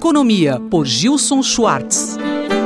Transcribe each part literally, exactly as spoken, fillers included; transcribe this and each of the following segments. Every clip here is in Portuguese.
Economia, por Gilson Schwartz.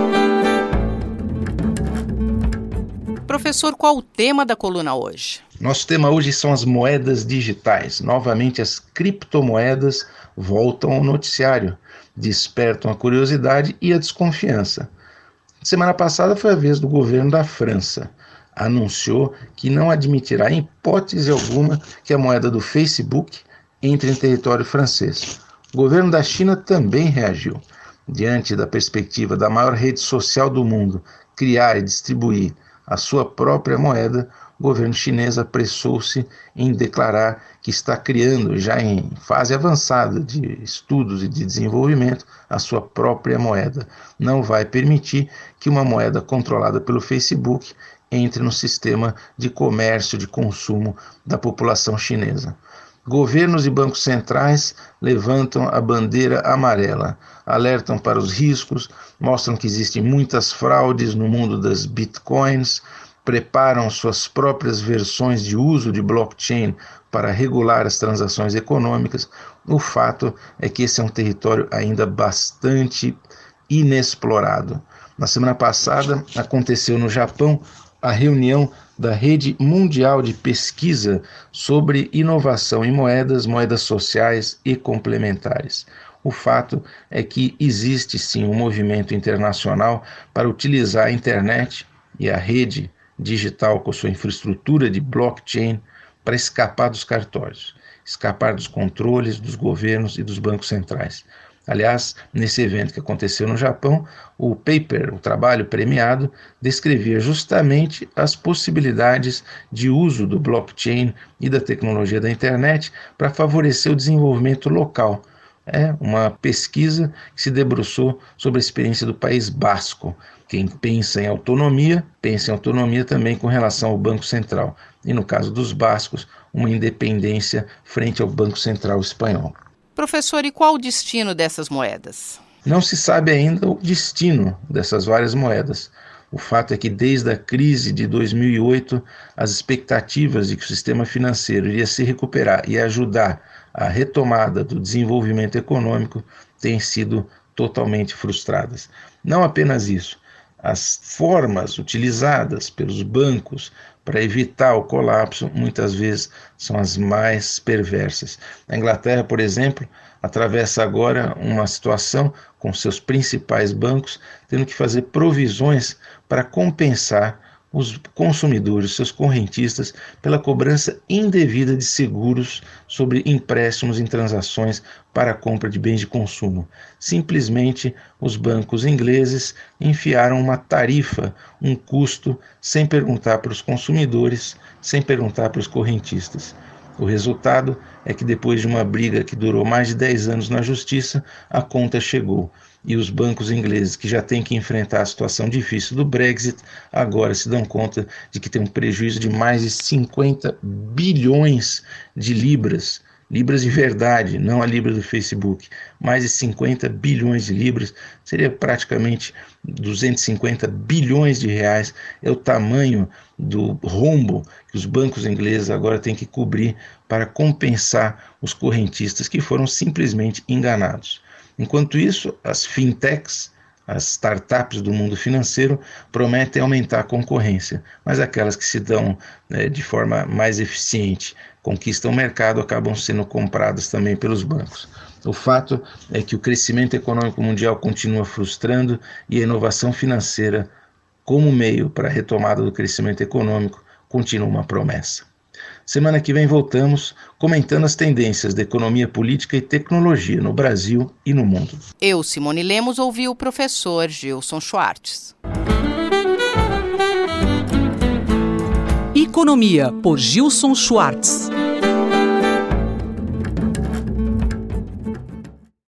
Professor, qual o tema da coluna hoje? Nosso tema hoje são as moedas digitais. Novamente, as criptomoedas voltam ao noticiário, despertam a curiosidade e a desconfiança. Semana passada foi a vez do governo da França. Anunciou que não admitirá, em hipótese alguma, que a moeda do Facebook entre em território francês. O governo da China também reagiu. Diante da perspectiva da maior rede social do mundo criar e distribuir a sua própria moeda, o governo chinês apressou-se em declarar que está criando, já em fase avançada de estudos e de desenvolvimento, a sua própria moeda. Não vai permitir que uma moeda controlada pelo Facebook entre no sistema de comércio, de consumo da população chinesa. Governos e bancos centrais levantam a bandeira amarela, alertam para os riscos, mostram que existem muitas fraudes no mundo das bitcoins, preparam suas próprias versões de uso de blockchain para regular as transações econômicas. O fato é que esse é um território ainda bastante inexplorado. Na semana passada aconteceu no Japão a reunião da Rede Mundial de Pesquisa sobre Inovação em Moedas, Moedas Sociais e Complementares. O fato é que existe sim um movimento internacional para utilizar a internet e a rede digital com sua infraestrutura de blockchain para escapar dos cartórios, escapar dos controles dos governos e dos bancos centrais. Aliás, nesse evento que aconteceu no Japão, o paper, o trabalho premiado, descrevia justamente as possibilidades de uso do blockchain e da tecnologia da internet para favorecer o desenvolvimento local. É uma pesquisa que se debruçou sobre a experiência do País Basco. Quem pensa em autonomia, pensa em autonomia também com relação ao Banco Central. E no caso dos bascos, uma independência frente ao Banco Central espanhol. Professor, e qual o destino dessas moedas? Não se sabe ainda o destino dessas várias moedas. O fato é que desde a crise de dois mil e oito, as expectativas de que o sistema financeiro iria se recuperar e ajudar a retomada do desenvolvimento econômico têm sido totalmente frustradas. Não apenas isso, as formas utilizadas pelos bancos para evitar o colapso muitas vezes são as mais perversas. A Inglaterra, por exemplo, atravessa agora uma situação com seus principais bancos tendo que fazer provisões para compensar os consumidores, seus correntistas, pela cobrança indevida de seguros sobre empréstimos em transações para a compra de bens de consumo. Simplesmente os bancos ingleses enfiaram uma tarifa, um custo, sem perguntar para os consumidores, sem perguntar para os correntistas. O resultado é que depois de uma briga que durou mais de dez anos na justiça, a conta chegou. E os bancos ingleses, que já têm que enfrentar a situação difícil do Brexit, agora se dão conta de que tem um prejuízo de mais de cinquenta bilhões de libras, libras de verdade, não a libra do Facebook, mais de cinquenta bilhões de libras, seria praticamente duzentos e cinquenta bilhões de reais, é o tamanho do rombo que os bancos ingleses agora têm que cobrir para compensar os correntistas que foram simplesmente enganados. Enquanto isso, as fintechs, as startups do mundo financeiro, prometem aumentar a concorrência, mas aquelas que se dão né, de forma mais eficiente, conquistam o mercado, acabam sendo compradas também pelos bancos. O fato é que o crescimento econômico mundial continua frustrando e a inovação financeira, como meio para a retomada do crescimento econômico, continua uma promessa. Semana que vem voltamos comentando as tendências da economia política e tecnologia no Brasil e no mundo. Eu, Simone Lemos, ouvi o professor Gilson Schwartz. Economia, por Gilson Schwartz.